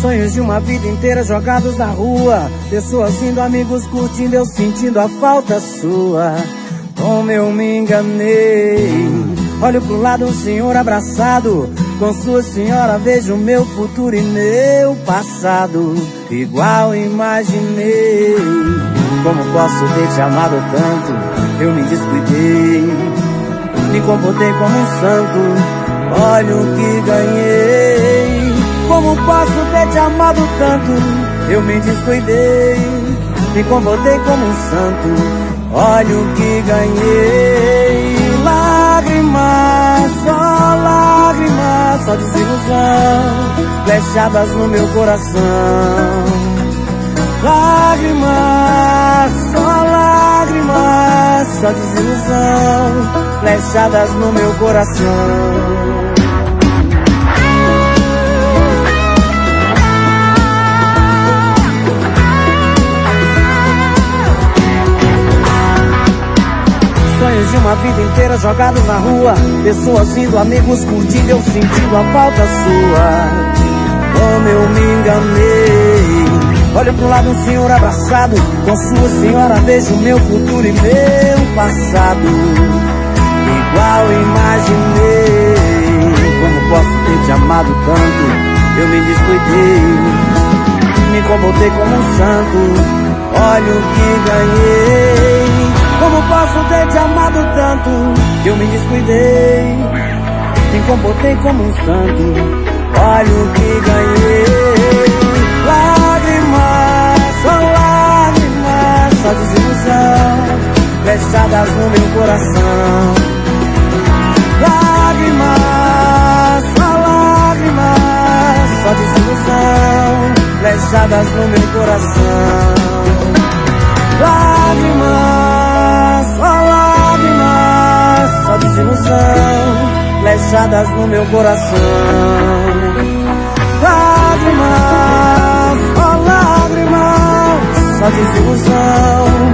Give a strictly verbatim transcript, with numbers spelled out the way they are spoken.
Sonhos de uma vida inteira jogados na rua, pessoas indo, amigos curtindo, eu sentindo a falta sua. Como eu me enganei. Olho pro lado, um senhor abraçado com sua senhora, vejo meu futuro e meu passado igual imaginei. Como posso ter te amado tanto? Eu me descuidei, me comportei como um santo, olha o que ganhei. Como posso ter te amado tanto? Eu me descuidei, me comportei como um santo, olha o que ganhei. Lágrimas, só lágrimas, só desilusão, flechadas no meu coração. Lágrimas, só lágrimas, só desilusão, flechadas no meu coração. Sonhos de uma vida inteira jogados na rua, pessoas indo, amigos curtindo, eu sentindo a falta sua. Como eu me enganei. Olho pro lado, um senhor abraçado com sua senhora, vejo meu futuro e meu passado igual imaginei. Como posso ter te amado tanto? Eu me descuidei, me comportei como um santo, olha o que ganhei. Como posso ter te amado tanto? Eu me descuidei, me comportei como um santo, olha o que ganhei. Lágrimas, só lágrimas, só desilusão, fechadas no meu coração. Lágrimas, só lágrimas, só desilusão, fechadas no meu coração. Lágrimas, só lágrimas, só desilusão, flechadas no meu coração. Lágrimas, só lágrimas, só desilusão,